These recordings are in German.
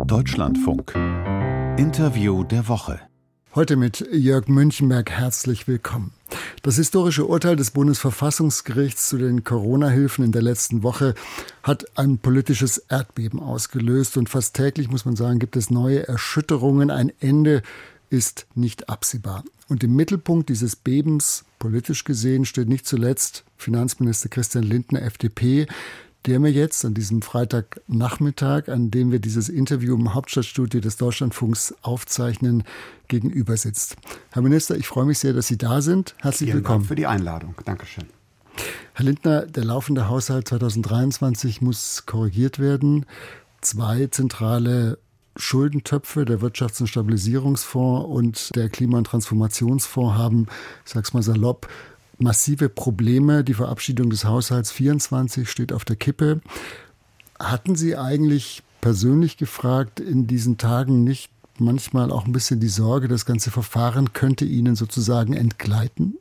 Deutschlandfunk. Interview der Woche. Heute mit Jörg Münchenberg herzlich willkommen. Das historische Urteil des Bundesverfassungsgerichts zu den Corona-Hilfen in der letzten Woche hat ein politisches Erdbeben ausgelöst. Und fast täglich, muss man sagen, gibt es neue Erschütterungen. Ein Ende ist nicht absehbar. Und im Mittelpunkt dieses Bebens, politisch gesehen, steht nicht zuletzt Finanzminister Christian Lindner, FDP, der mir jetzt an diesem Freitagnachmittag, an dem wir dieses Interview im Hauptstadtstudio des Deutschlandfunks aufzeichnen, gegenüber sitzt. Herr Minister, ich freue mich sehr, dass Sie da sind. Herzlich willkommen. Vielen Dank für die Einladung. Dankeschön. Herr Lindner, der laufende Haushalt 2023 muss korrigiert werden. 2 zentrale Schuldentöpfe, der Wirtschafts- und Stabilisierungsfonds und der Klima- und Transformationsfonds haben, ich sag's mal salopp, massive Probleme. Die Verabschiedung des Haushalts 24 steht auf der Kippe. Hatten Sie eigentlich persönlich gefragt in diesen Tagen nicht manchmal auch ein bisschen die Sorge, das ganze Verfahren könnte Ihnen sozusagen entgleiten?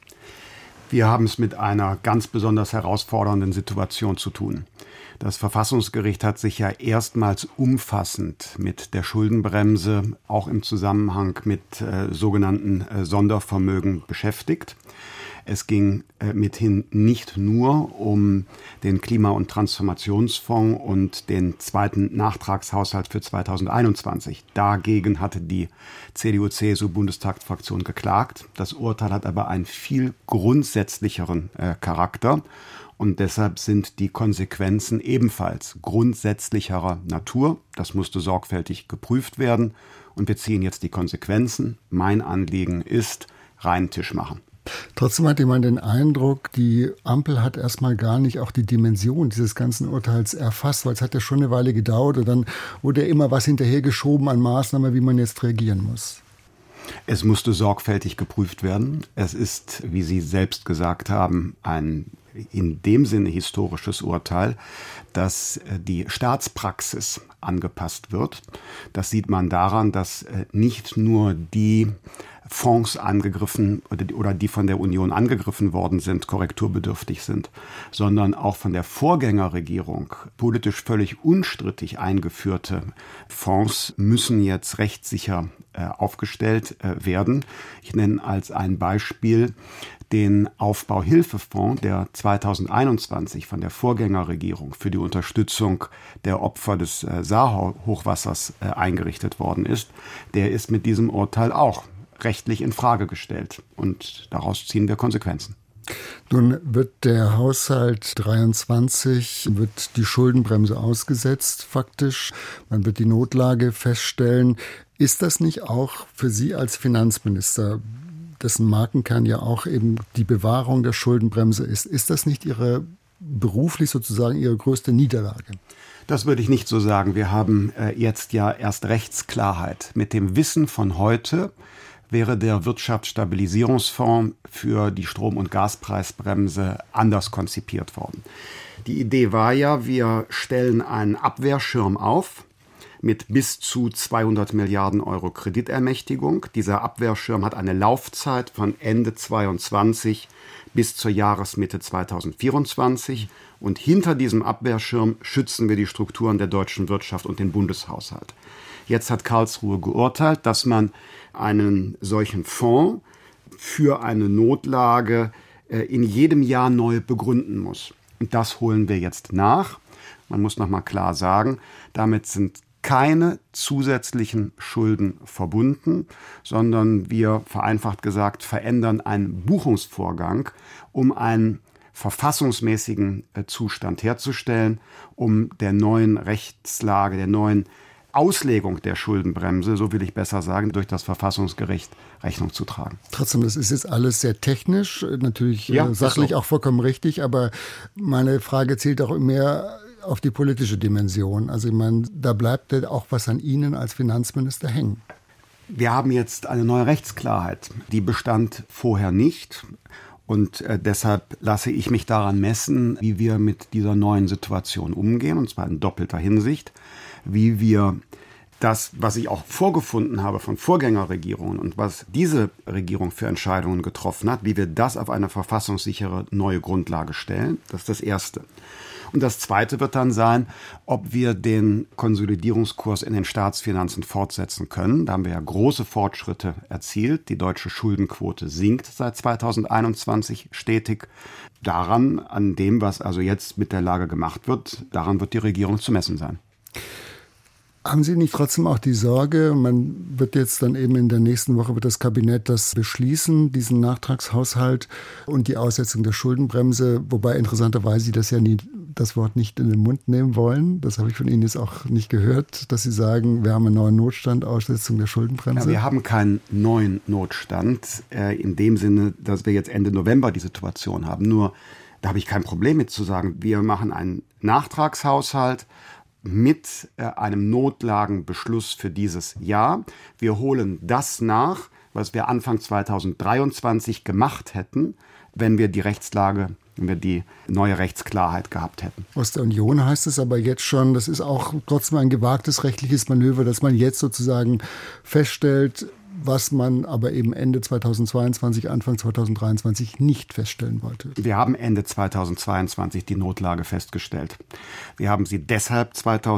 Wir haben es mit einer ganz besonders herausfordernden Situation zu tun. Das Verfassungsgericht hat sich ja erstmals umfassend mit der Schuldenbremse, auch im Zusammenhang mit sogenannten Sondervermögen beschäftigt. Es ging mithin nicht nur um den Klima- und Transformationsfonds und den zweiten Nachtragshaushalt für 2021. Dagegen hatte die CDU-CSU-Bundestagsfraktion geklagt. Das Urteil hat aber einen viel grundsätzlicheren Charakter. Und deshalb sind die Konsequenzen ebenfalls grundsätzlicherer Natur. Das musste sorgfältig geprüft werden. Und wir ziehen jetzt die Konsequenzen. Mein Anliegen ist, reinen Tisch machen. Trotzdem hat jemand den Eindruck, die Ampel hat erstmal gar nicht auch die Dimension dieses ganzen Urteils erfasst, weil es hat ja schon eine Weile gedauert und dann wurde ja immer was hinterhergeschoben an Maßnahmen, wie man jetzt reagieren muss. Es musste sorgfältig geprüft werden. Es ist, wie Sie selbst gesagt haben, ein in dem Sinne historisches Urteil, dass die Staatspraxis angepasst wird. Das sieht man daran, dass nicht nur die Fonds angegriffen oder die von der Union angegriffen worden sind, korrekturbedürftig sind, sondern auch von der Vorgängerregierung politisch völlig unstrittig eingeführte Fonds müssen jetzt rechtssicher aufgestellt werden. Ich nenne als ein Beispiel den Aufbauhilfefonds, der 2021 von der Vorgängerregierung für die Unterstützung der Opfer des Saarhochwassers eingerichtet worden ist. Der ist mit diesem Urteil auch rechtlich in Frage gestellt. Und daraus ziehen wir Konsequenzen. Nun wird der Haushalt 23, wird die Schuldenbremse ausgesetzt faktisch. Man wird die Notlage feststellen. Ist das nicht auch für Sie als Finanzminister, dessen Markenkern ja auch eben die Bewahrung der Schuldenbremse ist das nicht beruflich sozusagen Ihre größte Niederlage? Das würde ich nicht so sagen. Wir haben jetzt ja erst Rechtsklarheit. Mit dem Wissen von heute wäre der Wirtschaftsstabilisierungsfonds für die Strom- und Gaspreisbremse anders konzipiert worden. Die Idee war ja, wir stellen einen Abwehrschirm auf mit bis zu 200 Milliarden Euro Kreditermächtigung. Dieser Abwehrschirm hat eine Laufzeit von Ende 2022 bis zur Jahresmitte 2024. Und hinter diesem Abwehrschirm schützen wir die Strukturen der deutschen Wirtschaft und den Bundeshaushalt. Jetzt hat Karlsruhe geurteilt, dass man einen solchen Fonds für eine Notlage in jedem Jahr neu begründen muss. Und das holen wir jetzt nach. Man muss noch mal klar sagen, damit sind keine zusätzlichen Schulden verbunden, sondern wir, vereinfacht gesagt, verändern einen Buchungsvorgang, um einen verfassungsmäßigen Zustand herzustellen, um der neuen Rechtslage, der neuen Auslegung der Schuldenbremse, so will ich besser sagen, durch das Verfassungsgericht Rechnung zu tragen. Trotzdem, das ist jetzt alles sehr technisch, natürlich ja, sachlich auch vollkommen richtig, aber meine Frage zielt auch mehr auf die politische Dimension. Also ich meine, da bleibt ja auch was an Ihnen als Finanzminister hängen. Wir haben jetzt eine neue Rechtsklarheit. Die bestand vorher nicht. Und deshalb lasse ich mich daran messen, wie wir mit dieser neuen Situation umgehen, und zwar in doppelter Hinsicht. Wie wir das, was ich auch vorgefunden habe von Vorgängerregierungen und was diese Regierung für Entscheidungen getroffen hat, wie wir das auf eine verfassungssichere neue Grundlage stellen. Das ist das Erste. Und das Zweite wird dann sein, ob wir den Konsolidierungskurs in den Staatsfinanzen fortsetzen können. Da haben wir ja große Fortschritte erzielt. Die deutsche Schuldenquote sinkt seit 2021 stetig. Daran, an dem, was also jetzt mit der Lage gemacht wird, daran wird die Regierung zu messen sein. Haben Sie nicht trotzdem auch die Sorge, man wird jetzt dann eben in der nächsten Woche wird das Kabinett das beschließen, diesen Nachtragshaushalt und die Aussetzung der Schuldenbremse, wobei interessanterweise Sie das ja nie, das Wort nicht in den Mund nehmen wollen. Das habe ich von Ihnen jetzt auch nicht gehört, dass Sie sagen, wir haben einen neuen Notstand, Aussetzung der Schuldenbremse. Ja, wir haben keinen neuen Notstand in dem Sinne, dass wir jetzt Ende November die Situation haben. Nur, da habe ich kein Problem mit zu sagen, wir machen einen Nachtragshaushalt mit einem Notlagenbeschluss für dieses Jahr. Wir holen das nach, was wir Anfang 2023 gemacht hätten, wenn wir die Rechtslage, wenn wir die neue Rechtsklarheit gehabt hätten. Aus der Union heißt es aber jetzt schon, das ist auch trotzdem ein gewagtes rechtliches Manöver, dass man jetzt sozusagen feststellt, was man aber eben Ende 2022, Anfang 2023 nicht feststellen wollte. Wir haben Ende 2022 die Notlage festgestellt. Wir haben sie deshalb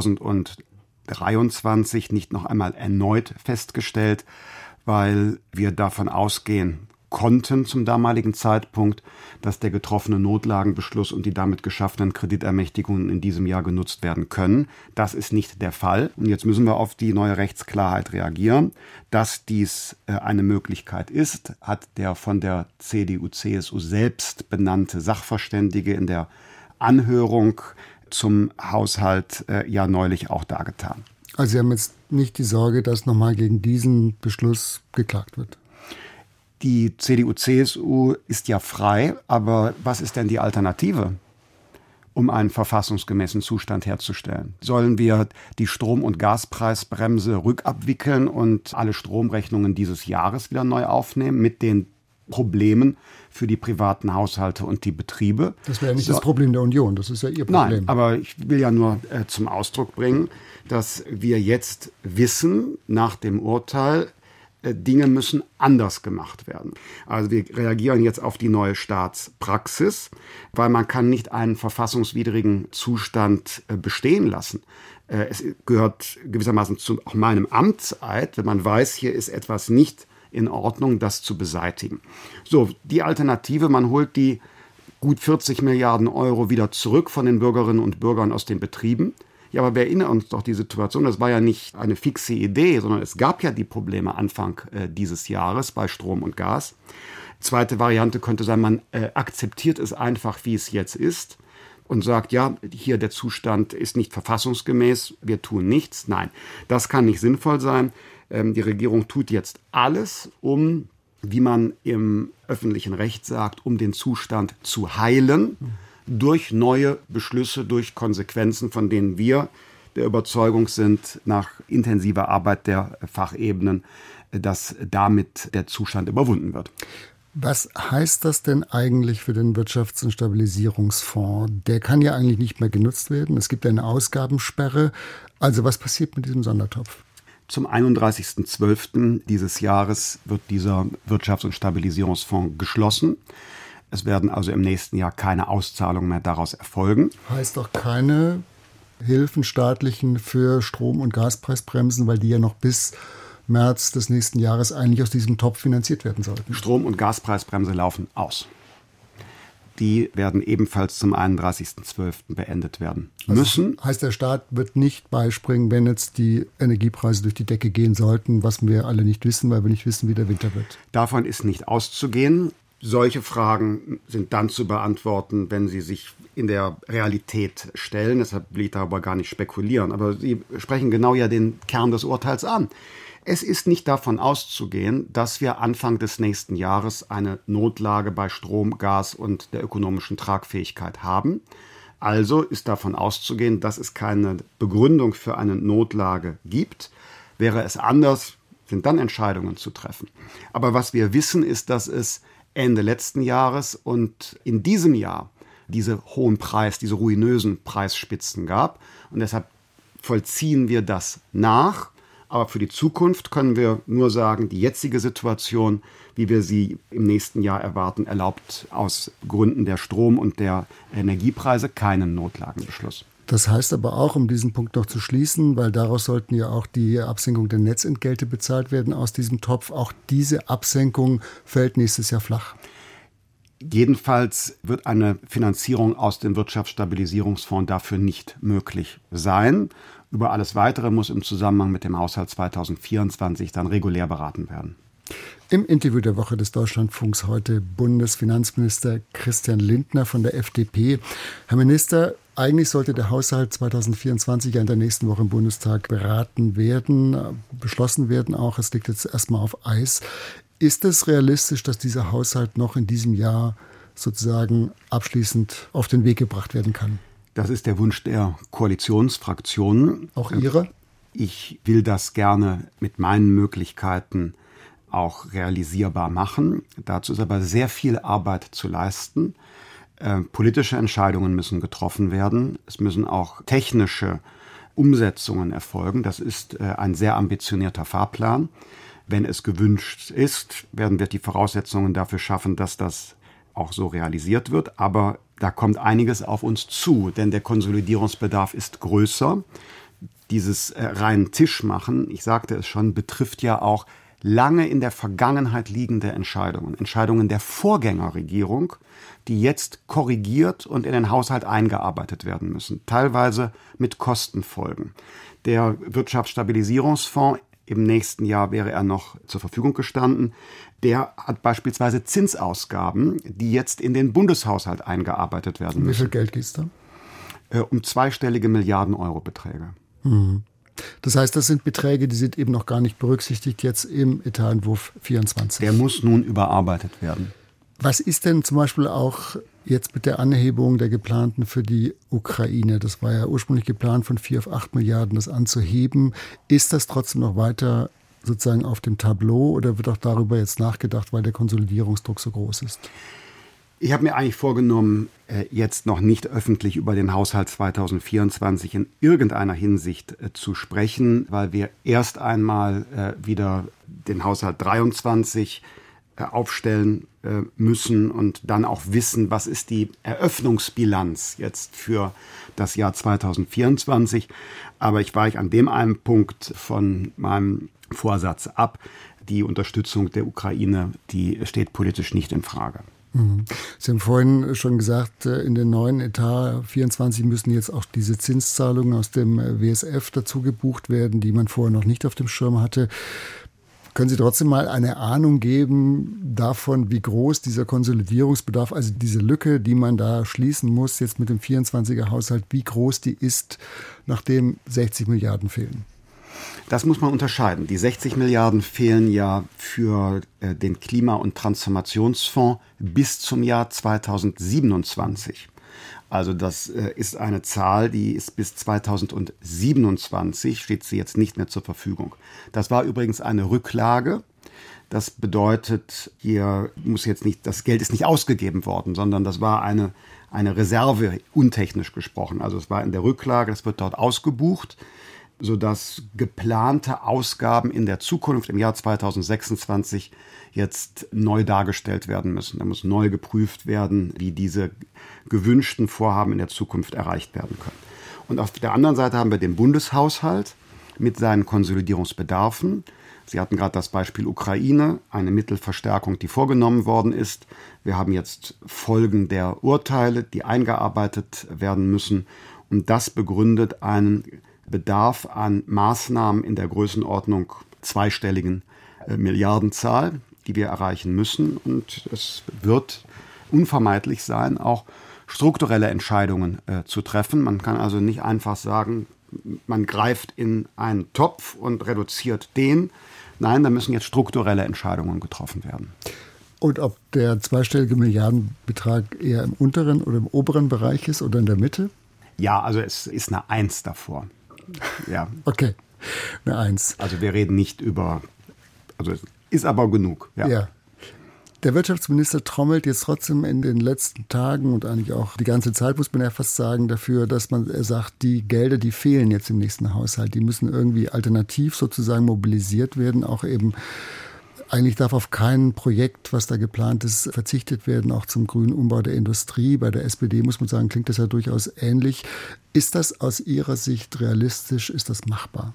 2023 nicht noch einmal erneut festgestellt, weil wir davon ausgehen konnten zum damaligen Zeitpunkt, dass der getroffene Notlagenbeschluss und die damit geschaffenen Kreditermächtigungen in diesem Jahr genutzt werden können. Das ist nicht der Fall. Und jetzt müssen wir auf die neue Rechtsklarheit reagieren. Dass dies eine Möglichkeit ist, hat der von der CDU/CSU selbst benannte Sachverständige in der Anhörung zum Haushalt ja neulich auch dargetan. Also Sie haben jetzt nicht die Sorge, dass nochmal gegen diesen Beschluss geklagt wird? Die CDU/CSU ist ja frei, aber was ist denn die Alternative, um einen verfassungsgemäßen Zustand herzustellen? Sollen wir die Strom- und Gaspreisbremse rückabwickeln und alle Stromrechnungen dieses Jahres wieder neu aufnehmen mit den Problemen für die privaten Haushalte und die Betriebe? Das wäre nicht das Problem der Union, das ist ja Ihr Problem. Nein, aber ich will ja nur zum Ausdruck bringen, dass wir jetzt wissen, nach dem Urteil, Dinge müssen anders gemacht werden. Also wir reagieren jetzt auf die neue Staatspraxis, weil man kann nicht einen verfassungswidrigen Zustand bestehen lassen. Es gehört gewissermaßen zu auch meinem Amtseid, wenn man weiß, hier ist etwas nicht in Ordnung, das zu beseitigen. So, die Alternative, man holt die gut 40 Milliarden Euro wieder zurück von den Bürgerinnen und Bürgern aus den Betrieben. Ja, aber wir erinnern uns doch die Situation, das war ja nicht eine fixe Idee, sondern es gab ja die Probleme Anfang dieses Jahres bei Strom und Gas. Zweite Variante könnte sein, man akzeptiert es einfach, wie es jetzt ist und sagt, ja, hier der Zustand ist nicht verfassungsgemäß, wir tun nichts. Nein, das kann nicht sinnvoll sein. Die Regierung tut jetzt alles, um, wie man im öffentlichen Recht sagt, um den Zustand zu heilen, durch neue Beschlüsse, durch Konsequenzen, von denen wir der Überzeugung sind, nach intensiver Arbeit der Fachebenen, dass damit der Zustand überwunden wird. Was heißt das denn eigentlich für den Wirtschafts- und Stabilisierungsfonds? Der kann ja eigentlich nicht mehr genutzt werden. Es gibt eine Ausgabensperre. Also was passiert mit diesem Sondertopf? Zum 31.12. dieses Jahres wird dieser Wirtschafts- und Stabilisierungsfonds geschlossen. Es werden also im nächsten Jahr keine Auszahlungen mehr daraus erfolgen. Heißt doch keine Hilfen staatlichen für Strom- und Gaspreisbremsen, weil die ja noch bis März des nächsten Jahres eigentlich aus diesem Topf finanziert werden sollten. Strom- und Gaspreisbremse laufen aus. Die werden ebenfalls zum 31.12. beendet werden müssen. Also heißt, der Staat wird nicht beispringen, wenn jetzt die Energiepreise durch die Decke gehen sollten, was wir alle nicht wissen, weil wir nicht wissen, wie der Winter wird. Davon ist nicht auszugehen. Solche Fragen sind dann zu beantworten, wenn sie sich in der Realität stellen. Deshalb will ich darüber gar nicht spekulieren. Aber Sie sprechen genau ja den Kern des Urteils an. Es ist nicht davon auszugehen, dass wir Anfang des nächsten Jahres eine Notlage bei Strom, Gas und der ökonomischen Tragfähigkeit haben. Also ist davon auszugehen, dass es keine Begründung für eine Notlage gibt. Wäre es anders, sind dann Entscheidungen zu treffen. Aber was wir wissen, ist, dass es Ende letzten Jahres und in diesem Jahr diese hohen diese ruinösen Preisspitzen gab. Und deshalb vollziehen wir das nach Aber für die Zukunft können wir nur sagen, die jetzige Situation, wie wir sie im nächsten Jahr erwarten, erlaubt aus Gründen der Strom- und der Energiepreise keinen Notlagenbeschluss. Das heißt aber auch, um diesen Punkt noch zu schließen, weil daraus sollten ja auch die Absenkung der Netzentgelte bezahlt werden aus diesem Topf. Auch diese Absenkung fällt nächstes Jahr flach. Jedenfalls wird eine Finanzierung aus dem Wirtschaftsstabilisierungsfonds dafür nicht möglich sein. Über alles Weitere muss im Zusammenhang mit dem Haushalt 2024 dann regulär beraten werden. Im Interview der Woche des Deutschlandfunks heute Bundesfinanzminister Christian Lindner von der FDP. Herr Minister, eigentlich sollte der Haushalt 2024 ja in der nächsten Woche im Bundestag beraten werden, beschlossen werden auch. Es liegt jetzt erstmal auf Eis. Ist es realistisch, dass dieser Haushalt noch in diesem Jahr sozusagen abschließend auf den Weg gebracht werden kann? Das ist der Wunsch der Koalitionsfraktionen. Auch Ihre? Ich will das gerne mit meinen Möglichkeiten auch realisierbar machen. Dazu ist aber sehr viel Arbeit zu leisten. Politische Entscheidungen müssen getroffen werden. Es müssen auch technische Umsetzungen erfolgen. Das ist ein sehr ambitionierter Fahrplan. Wenn es gewünscht ist, werden wir die Voraussetzungen dafür schaffen, dass das auch so realisiert wird. Aber da kommt einiges auf uns zu, denn der Konsolidierungsbedarf ist größer. Dieses reinen Tischmachen, ich sagte es schon, betrifft ja auch lange in der Vergangenheit liegende Entscheidungen. Entscheidungen der Vorgängerregierung, die jetzt korrigiert und in den Haushalt eingearbeitet werden müssen. Teilweise mit Kostenfolgen. Der Wirtschaftsstabilisierungsfonds, im nächsten Jahr wäre er noch zur Verfügung gestanden, der hat beispielsweise Zinsausgaben, die jetzt in den Bundeshaushalt eingearbeitet werden müssen. Wie viel Geld geht es da? Um zweistellige Milliarden-Euro-Beträge. Mhm. Das heißt, das sind Beträge, die sind eben noch gar nicht berücksichtigt jetzt im Etatentwurf 24. Der muss nun überarbeitet werden. Was ist denn zum Beispiel auch jetzt mit der Anhebung der geplanten für die Ukraine? Das war ja ursprünglich geplant, von 4 auf 8 Milliarden das anzuheben. Ist das trotzdem noch weiter sozusagen auf dem Tableau oder wird auch darüber jetzt nachgedacht, weil der Konsolidierungsdruck so groß ist? Ich habe mir eigentlich vorgenommen, jetzt noch nicht öffentlich über den Haushalt 2024 in irgendeiner Hinsicht zu sprechen, weil wir erst einmal wieder den Haushalt 23 aufstellen müssen und dann auch wissen, was ist die Eröffnungsbilanz jetzt für das Jahr 2024. Aber ich weiche an dem einen Punkt von meinem Vorsatz ab. Die Unterstützung der Ukraine, die steht politisch nicht in Frage. Sie haben vorhin schon gesagt, in den neuen Etat 24 müssen jetzt auch diese Zinszahlungen aus dem WSF dazu gebucht werden, die man vorher noch nicht auf dem Schirm hatte. Können Sie trotzdem mal eine Ahnung geben davon, wie groß dieser Konsolidierungsbedarf, also diese Lücke, die man da schließen muss, jetzt mit dem 24er Haushalt, wie groß die ist, nachdem 60 Milliarden fehlen? Das muss man unterscheiden. Die 60 Milliarden fehlen ja für den Klima- und Transformationsfonds bis zum Jahr 2027. Also das ist eine Zahl, die ist bis 2027, steht sie jetzt nicht mehr zur Verfügung. Das war übrigens eine Rücklage. Das bedeutet, hier muss jetzt nicht, das Geld ist nicht ausgegeben worden, sondern das war eine Reserve, untechnisch gesprochen. Also es war in der Rücklage, das wird dort ausgebucht, sodass geplante Ausgaben in der Zukunft im Jahr 2026 jetzt neu dargestellt werden müssen. Da muss neu geprüft werden, wie diese gewünschten Vorhaben in der Zukunft erreicht werden können. Und auf der anderen Seite haben wir den Bundeshaushalt mit seinen Konsolidierungsbedarfen. Sie hatten gerade das Beispiel Ukraine, eine Mittelverstärkung, die vorgenommen worden ist. Wir haben jetzt Folgen der Urteile, die eingearbeitet werden müssen. Und das begründet einen Bedarf an Maßnahmen in der Größenordnung zweistelligen Milliardenzahl, die wir erreichen müssen. Und es wird unvermeidlich sein, auch strukturelle Entscheidungen zu treffen. Man kann also nicht einfach sagen, man greift in einen Topf und reduziert den. Nein, da müssen jetzt strukturelle Entscheidungen getroffen werden. Und ob der zweistellige Milliardenbetrag eher im unteren oder im oberen Bereich ist oder in der Mitte? Ja, also es ist eine 1 davor. Ja. Okay, eine 1. Also wir reden nicht über, also es ist aber genug. Ja. Der Wirtschaftsminister trommelt jetzt trotzdem in den letzten Tagen und eigentlich auch die ganze Zeit, muss man ja fast sagen, dafür, dass er sagt, die Gelder, die fehlen jetzt im nächsten Haushalt, die müssen irgendwie alternativ sozusagen mobilisiert werden. Auch eben, eigentlich darf auf kein Projekt, was da geplant ist, verzichtet werden, auch zum grünen Umbau der Industrie. Bei der SPD, muss man sagen, klingt das ja durchaus ähnlich. Ist das aus Ihrer Sicht realistisch? Ist das machbar?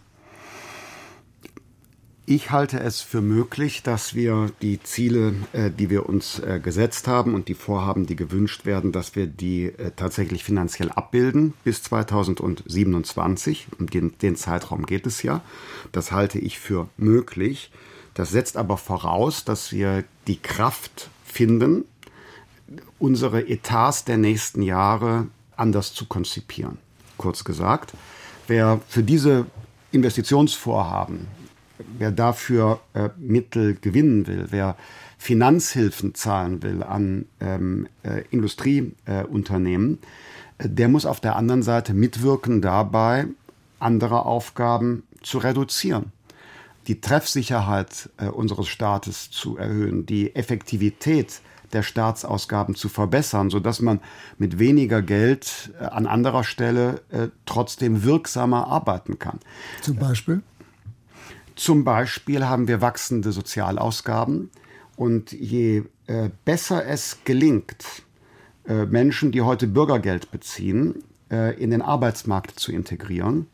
Ich halte es für möglich, dass wir die Ziele, die wir uns gesetzt haben und die Vorhaben, die gewünscht werden, dass wir die tatsächlich finanziell abbilden bis 2027. Um den Zeitraum geht es ja. Das halte ich für möglich. Das setzt aber voraus, dass wir die Kraft finden, unsere Etats der nächsten Jahre anders zu konzipieren. Kurz gesagt, wer für diese Investitionsvorhaben, wer dafür Mittel gewinnen will, wer Finanzhilfen zahlen will an Industrieunternehmen, der muss auf der anderen Seite mitwirken dabei, andere Aufgaben zu reduzieren, die Treffsicherheit unseres Staates zu erhöhen, die Effektivität der Staatsausgaben zu verbessern, sodass man mit weniger Geld an anderer Stelle trotzdem wirksamer arbeiten kann. Zum Beispiel? Zum Beispiel haben wir wachsende Sozialausgaben und je besser es gelingt, Menschen, die heute Bürgergeld beziehen, in den Arbeitsmarkt zu integrieren,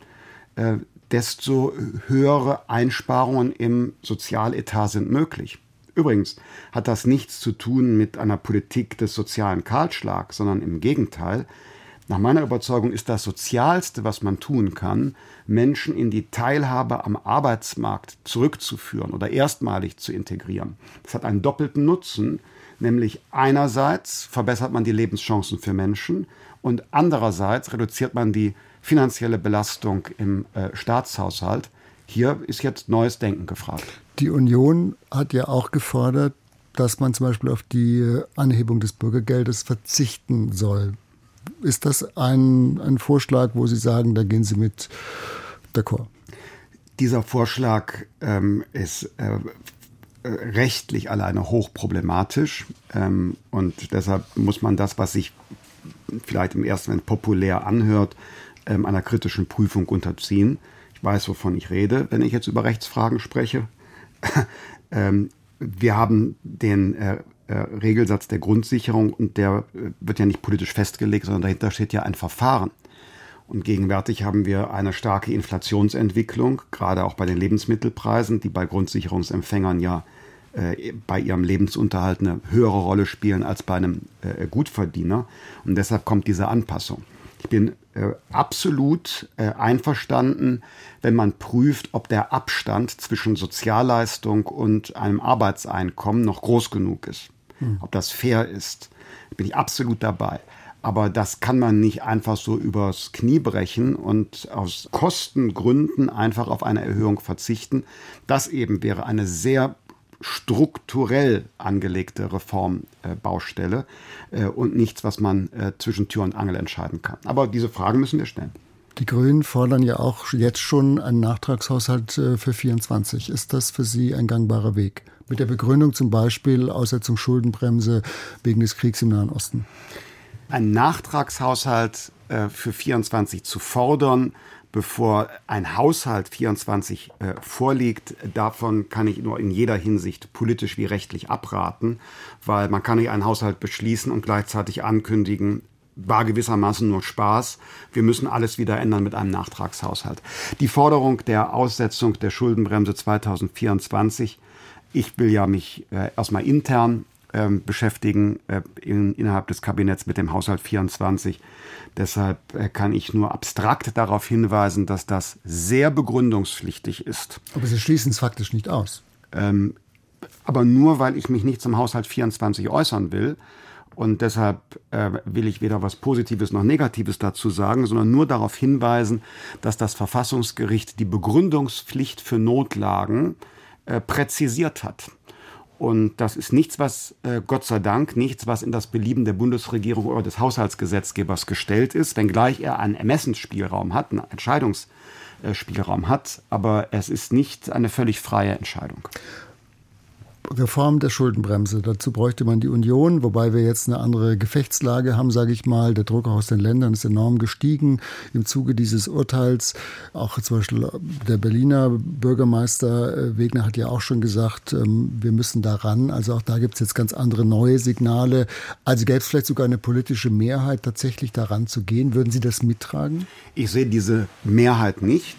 desto höhere Einsparungen im Sozialetat sind möglich. Übrigens hat das nichts zu tun mit einer Politik des sozialen Kahlschlags, sondern im Gegenteil. Nach meiner Überzeugung ist das Sozialste, was man tun kann, Menschen in die Teilhabe am Arbeitsmarkt zurückzuführen oder erstmalig zu integrieren. Das hat einen doppelten Nutzen, nämlich einerseits verbessert man die Lebenschancen für Menschen und andererseits reduziert man die finanzielle Belastung im Staatshaushalt. Hier ist jetzt neues Denken gefragt. Die Union hat ja auch gefordert, dass man zum Beispiel auf die Anhebung des Bürgergeldes verzichten soll. Ist das ein Vorschlag, wo Sie sagen, da gehen Sie mit d'accord? Dieser Vorschlag ist rechtlich alleine hochproblematisch und deshalb muss man das, was sich vielleicht im ersten Moment populär anhört, einer kritischen Prüfung unterziehen. Ich weiß, wovon ich rede, wenn ich jetzt über Rechtsfragen spreche. Wir haben den Regelsatz der Grundsicherung und der wird ja nicht politisch festgelegt, sondern dahinter steht ja ein Verfahren. Und gegenwärtig haben wir eine starke Inflationsentwicklung, gerade auch bei den Lebensmittelpreisen, die bei Grundsicherungsempfängern ja bei ihrem Lebensunterhalt eine höhere Rolle spielen als bei einem Gutverdiener. Und deshalb kommt diese Anpassung. Ich bin absolut einverstanden, wenn man prüft, ob der Abstand zwischen Sozialleistung und einem Arbeitseinkommen noch groß genug ist. Ob das fair ist, bin ich absolut dabei. Aber das kann man nicht einfach so übers Knie brechen und aus Kostengründen einfach auf eine Erhöhung verzichten. Das eben wäre eine sehr strukturell angelegte Reformbaustelle und nichts, was man zwischen Tür und Angel entscheiden kann. Aber diese Frage müssen wir stellen. Die Grünen fordern ja auch jetzt schon einen Nachtragshaushalt für 24. Ist das für Sie ein gangbarer Weg? Mit der Begründung zum Beispiel Aussetzung Schuldenbremse wegen des Kriegs im Nahen Osten. Einen Nachtragshaushalt für 24 zu fordern, bevor ein Haushalt 24 vorliegt, davon kann ich nur in jeder Hinsicht politisch wie rechtlich abraten, weil man kann nicht einen Haushalt beschließen und gleichzeitig ankündigen, war gewissermaßen nur Spaß, wir müssen alles wieder ändern mit einem Nachtragshaushalt. Die Forderung der Aussetzung der Schuldenbremse 2024, ich will ja mich erstmal intern beschäftigen innerhalb des Kabinetts mit dem Haushalt 24. Deshalb kann ich nur abstrakt darauf hinweisen, dass das sehr begründungspflichtig ist. Aber Sie schließen es faktisch nicht aus. Aber nur, weil ich mich nicht zum Haushalt 24 äußern will. Und deshalb will ich weder was Positives noch Negatives dazu sagen, sondern nur darauf hinweisen, dass das Verfassungsgericht die Begründungspflicht für Notlagen präzisiert hat. Und das ist nichts, was, Gott sei Dank, nichts, was in das Belieben der Bundesregierung oder des Haushaltsgesetzgebers gestellt ist, wenngleich er einen Ermessensspielraum hat, einen Entscheidungsspielraum hat. Aber es ist nicht eine völlig freie Entscheidung. Reform der Schuldenbremse. Dazu bräuchte man die Union, wobei wir jetzt eine andere Gefechtslage haben, sage ich mal. Der Druck aus den Ländern ist enorm gestiegen im Zuge dieses Urteils. Auch zum Beispiel der Berliner Bürgermeister Wegner hat ja auch schon gesagt, wir müssen da ran. Also auch da gibt es jetzt ganz andere neue Signale. Also gäbe es vielleicht sogar eine politische Mehrheit, tatsächlich daran zu gehen. Würden Sie das mittragen? Ich sehe diese Mehrheit nicht.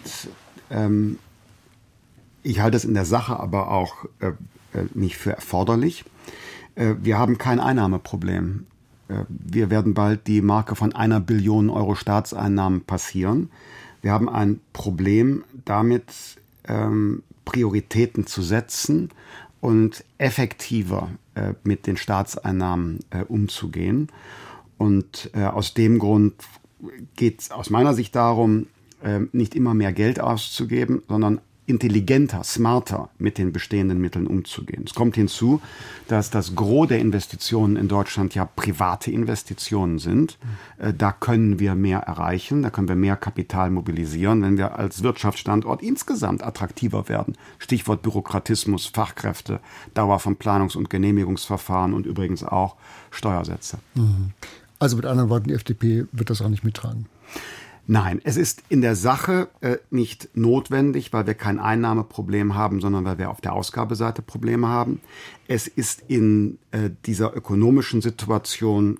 Ich halte es in der Sache aber auch nicht für erforderlich. Wir haben kein Einnahmeproblem. Wir werden bald die Marke von 1 Billion Euro Staatseinnahmen passieren. Wir haben ein Problem damit, Prioritäten zu setzen und effektiver mit den Staatseinnahmen umzugehen. Und aus dem Grund geht es aus meiner Sicht darum, nicht immer mehr Geld auszugeben, sondern intelligenter, smarter mit den bestehenden Mitteln umzugehen. Es kommt hinzu, dass das Gros der Investitionen in Deutschland ja private Investitionen sind. Da können wir mehr erreichen, da können wir mehr Kapital mobilisieren, wenn wir als Wirtschaftsstandort insgesamt attraktiver werden. Stichwort Bürokratismus, Fachkräfte, Dauer von Planungs- und Genehmigungsverfahren und übrigens auch Steuersätze. Also mit anderen Worten, die FDP wird das auch nicht mittragen. Nein, es ist in der Sache nicht notwendig, weil wir kein Einnahmeproblem haben, sondern weil wir auf der Ausgabeseite Probleme haben. Es ist in dieser ökonomischen Situation,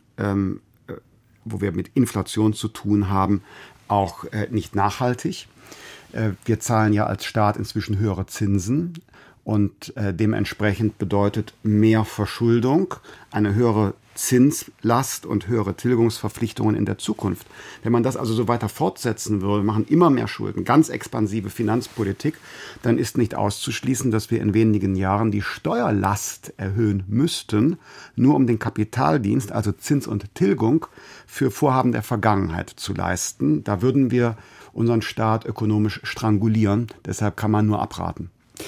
wo wir mit Inflation zu tun haben, auch nicht nachhaltig. Wir zahlen ja als Staat inzwischen höhere Zinsen und dementsprechend bedeutet mehr Verschuldung eine höhere Zinslast und höhere Tilgungsverpflichtungen in der Zukunft. Wenn man das also so weiter fortsetzen würde, machen immer mehr Schulden, ganz expansive Finanzpolitik, dann ist nicht auszuschließen, dass wir in wenigen Jahren die Steuerlast erhöhen müssten, nur um den Kapitaldienst, also Zins und Tilgung, für Vorhaben der Vergangenheit zu leisten. Da würden wir unseren Staat ökonomisch strangulieren. Deshalb kann man nur abraten.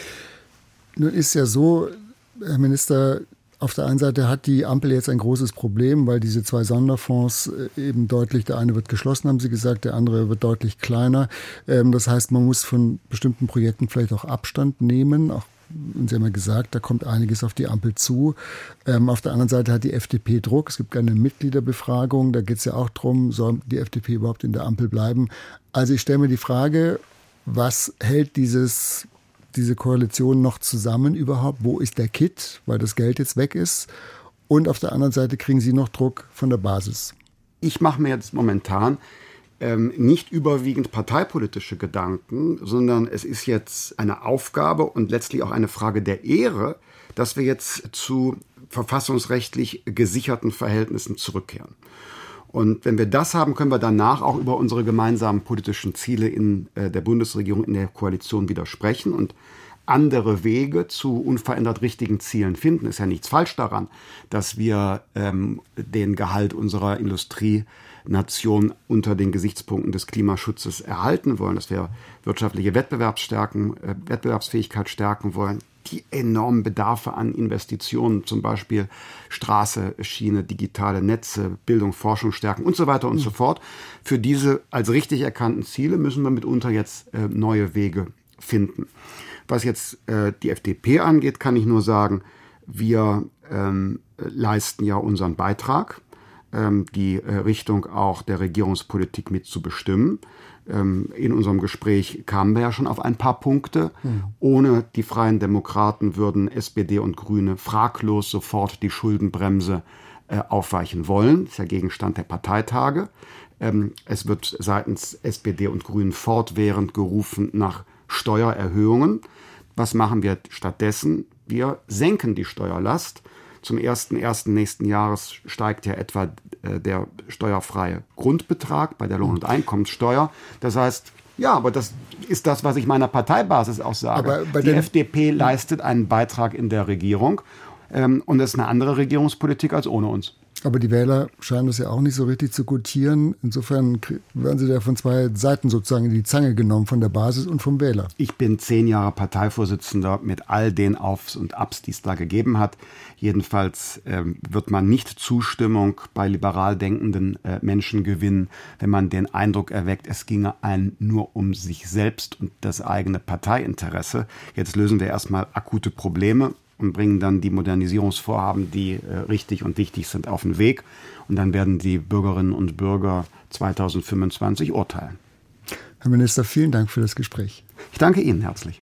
Nun ist ja so, Herr Minister, auf der einen Seite hat die Ampel jetzt ein großes Problem, weil diese 2 Sonderfonds eben deutlich, der eine wird geschlossen, haben Sie gesagt, der andere wird deutlich kleiner. Das heißt, man muss von bestimmten Projekten vielleicht auch Abstand nehmen. Auch, Sie haben ja gesagt, da kommt einiges auf die Ampel zu. Auf der anderen Seite hat die FDP Druck. Es gibt keine Mitgliederbefragung. Da geht es ja auch darum, soll die FDP überhaupt in der Ampel bleiben. Also ich stelle mir die Frage, was hält diese Koalition noch zusammen überhaupt? Wo ist der Kitt, weil das Geld jetzt weg ist? Und auf der anderen Seite kriegen Sie noch Druck von der Basis. Ich mache mir jetzt momentan nicht überwiegend parteipolitische Gedanken, sondern es ist jetzt eine Aufgabe und letztlich auch eine Frage der Ehre, dass wir jetzt zu verfassungsrechtlich gesicherten Verhältnissen zurückkehren. Und wenn wir das haben, können wir danach auch über unsere gemeinsamen politischen Ziele in der Bundesregierung, in der Koalition wieder sprechen und andere Wege zu unverändert richtigen Zielen finden. Ist ja nichts falsch daran, dass wir den Gehalt unserer Industrienation unter den Gesichtspunkten des Klimaschutzes erhalten wollen, dass wir wirtschaftliche Wettbewerbsfähigkeit stärken wollen. Die enormen Bedarfe an Investitionen, zum Beispiel Straße, Schiene, digitale Netze, Bildung, Forschung stärken und so weiter und so fort. Für diese als richtig erkannten Ziele müssen wir mitunter jetzt neue Wege finden. Was jetzt die FDP angeht, kann ich nur sagen, wir leisten ja unseren Beitrag, die Richtung auch der Regierungspolitik mitzubestimmen. In unserem Gespräch kamen wir ja schon auf ein paar Punkte. Ohne die Freien Demokraten würden SPD und Grüne fraglos sofort die Schuldenbremse aufweichen wollen. Das ist ja Gegenstand der Parteitage. Es wird seitens SPD und Grünen fortwährend gerufen nach Steuererhöhungen. Was machen wir stattdessen? Wir senken die Steuerlast. Zum 1.1. nächsten Jahres steigt ja etwa der steuerfreie Grundbetrag bei der Lohn- und Einkommenssteuer. Das heißt, ja, aber das ist das, was ich meiner Parteibasis auch sage. Die FDP leistet einen Beitrag in der Regierung und das ist eine andere Regierungspolitik als ohne uns. Aber die Wähler scheinen das ja auch nicht so richtig zu gutieren. Insofern werden sie da von 2 Seiten sozusagen in die Zange genommen, von der Basis und vom Wähler. Ich bin 10 Jahre Parteivorsitzender mit all den Aufs und Abs, die es da gegeben hat. Jedenfalls wird man nicht Zustimmung bei liberal denkenden Menschen gewinnen, wenn man den Eindruck erweckt, es ginge einen nur um sich selbst und das eigene Parteiinteresse. Jetzt lösen wir erstmal akute Probleme. und bringen dann die Modernisierungsvorhaben, die richtig und wichtig sind, auf den Weg. Und dann werden die Bürgerinnen und Bürger 2025 urteilen. Herr Minister, vielen Dank für das Gespräch. Ich danke Ihnen herzlich.